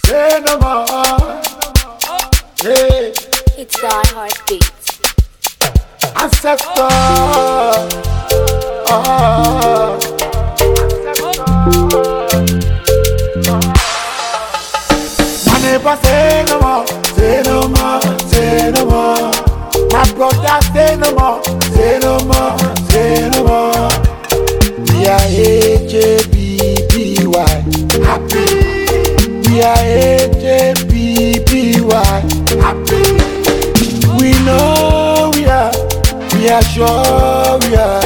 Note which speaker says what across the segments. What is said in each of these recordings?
Speaker 1: say no more. Hey,
Speaker 2: It's Die Heartbeat.
Speaker 1: ancestor. My neighbor say no more, say no more, say no more. My brother say no more, say no more, say no more. We are HAPPY, happy. We are HAPPY, happy. We know we are sure we are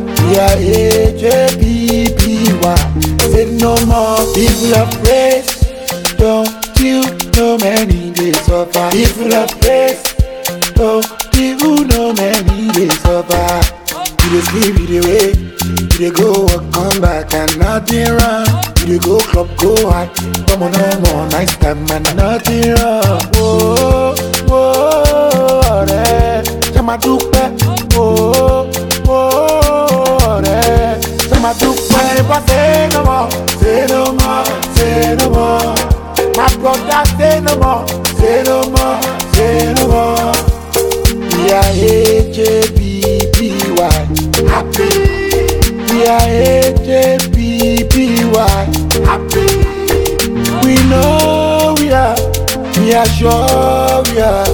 Speaker 1: HAPPY. Say no more people of praise. Don't you know many days suffer? People of praise. Don't you know many days suffer? You dey sleep, you dey wake, you dey go work, come back and nothing wrong. You dey go club, go high, come on no more, nice time and nothing wrong. Whoa, whoa, ọ̀rẹ́, ṣé máa dúpẹ́? Whoa, whoa, ọ̀rẹ́, ṣé máa dúpẹ́? Neighbor say no more, say no more, say no more. My brother say no more, say no more, say no more. We are HAPPY, happy. We are HAPPY, happy. We know we are sure we are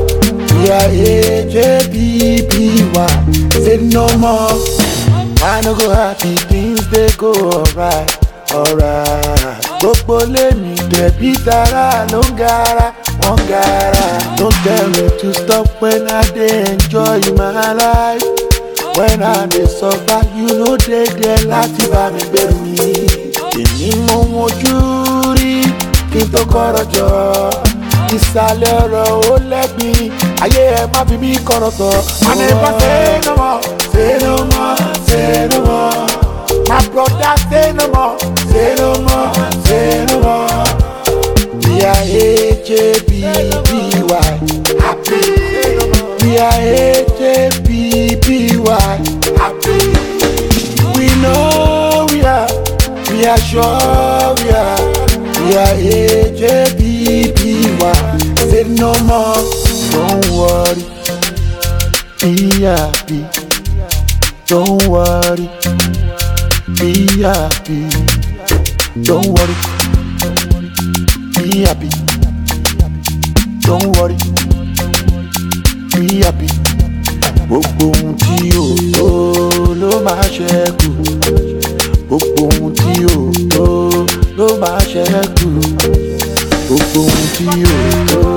Speaker 1: HAPPY. Say no more. I no go happy, things they go alright, alright. Gbogbo lèmi dẹ̀bí tara ló ń gara, wọ́n gara. Don't tell me to stop when I dey enjoy my life. When I dey suffer, you know dey there láti bá mi gbẹ̀rù mi. Èmi mú ojú rí kí n tó kọ́rọ̀ jọ. Ìsàlẹ̀ ọ̀rọ̀ ó lẹ́gbìn, ayé ẹ má fi mí kọ̀rọ̀ sọ. My neighbor say no more, say no more, say no more. My brother say no more, say no more, say no more. We are HAPPY, happy. We are HAPPY, happy. We know we are sure we are HAPPY. Say no more, don't worry, be happy. Don't worry, be happy. Don't worry, be happy. Don't worry, be happy. Gbogbo ohun tí ò tó ló máa ṣẹ́kù. Gbogbo ohun tí ò tó ló máa ṣẹ́kù. Gbogbo ohun tí ò tó